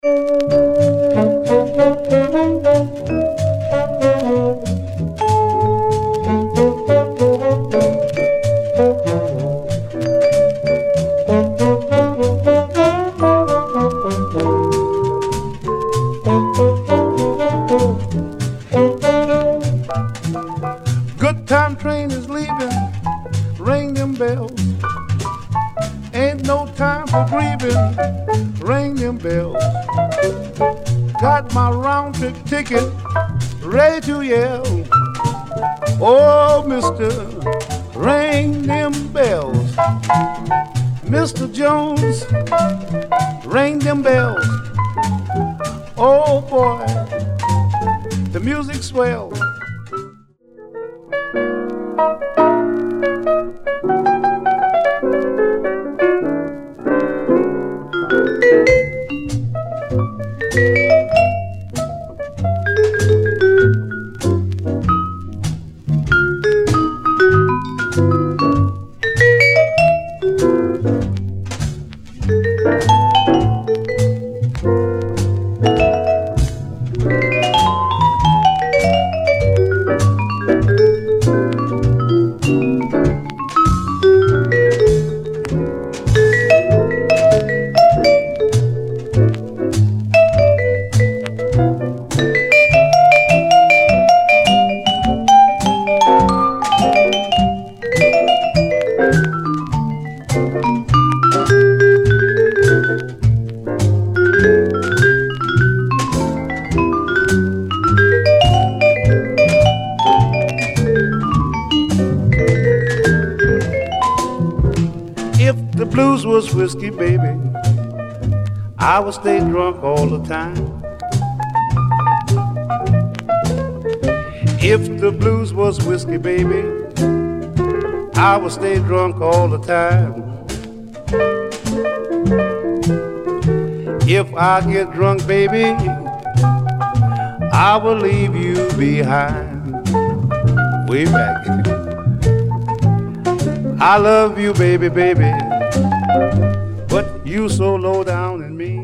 Good time train is leaving, ring them bells. Ain't no time for grieving, ring them bells. Got my round trip ticket, ready to yell. Oh, mister, ring them bells. Mr. Jones, ring them bells. Oh boy, the music swells. Whiskey, baby, I would stay drunk all the time. If the blues was whiskey, baby, I would stay drunk all the time. If I get drunk, baby, I will leave you behind. Way back. I love you, baby, baby, but you so low down in me.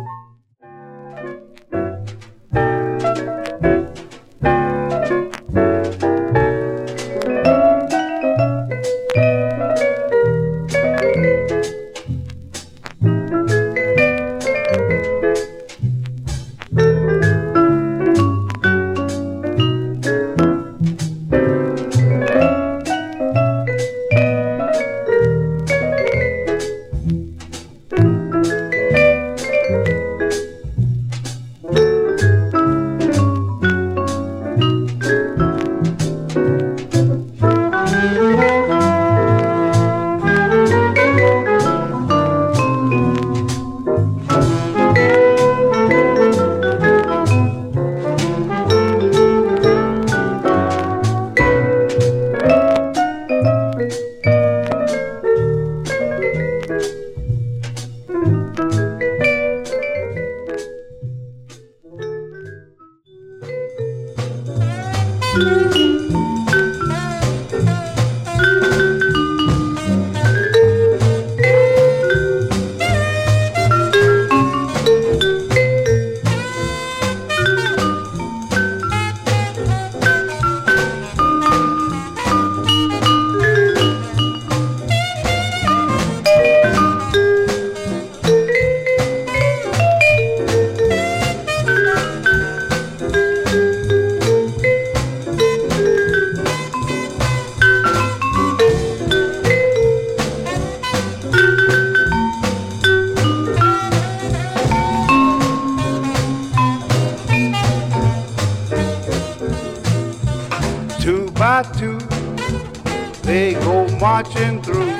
They go marching through.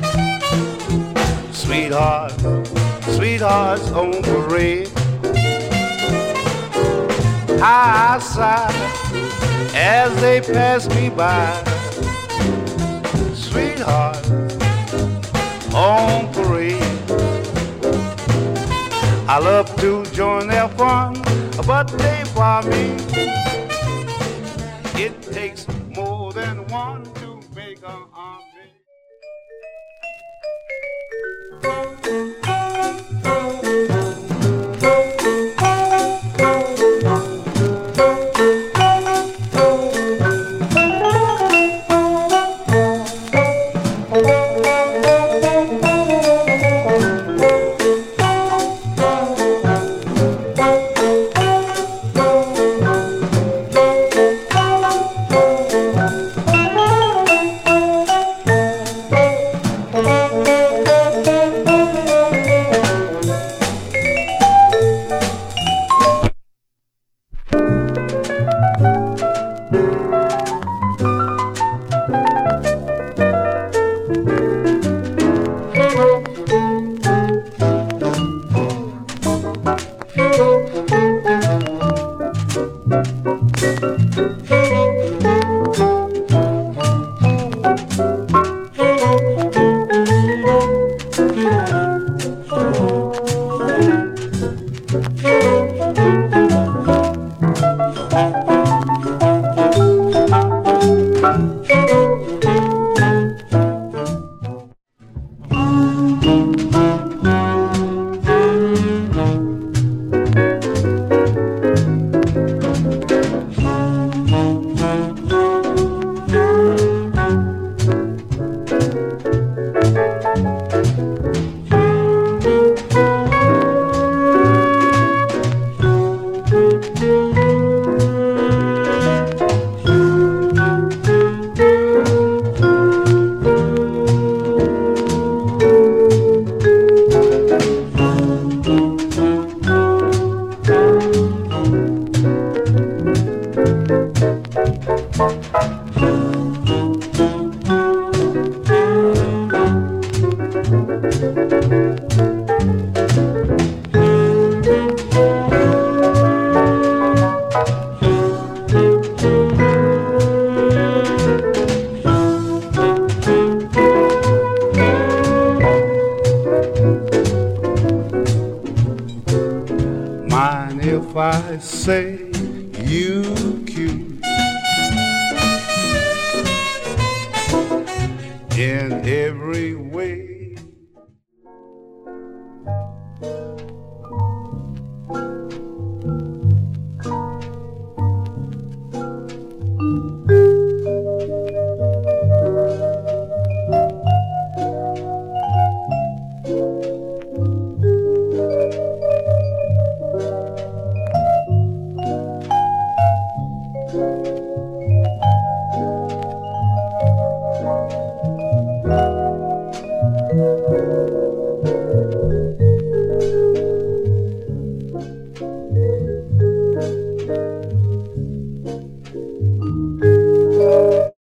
Sweethearts, sweethearts on parade. I sigh as they pass me by. Sweethearts on parade. I love to join their fun, but they bar me. It takes more than one to make an army. Mind if I say you cute in every way?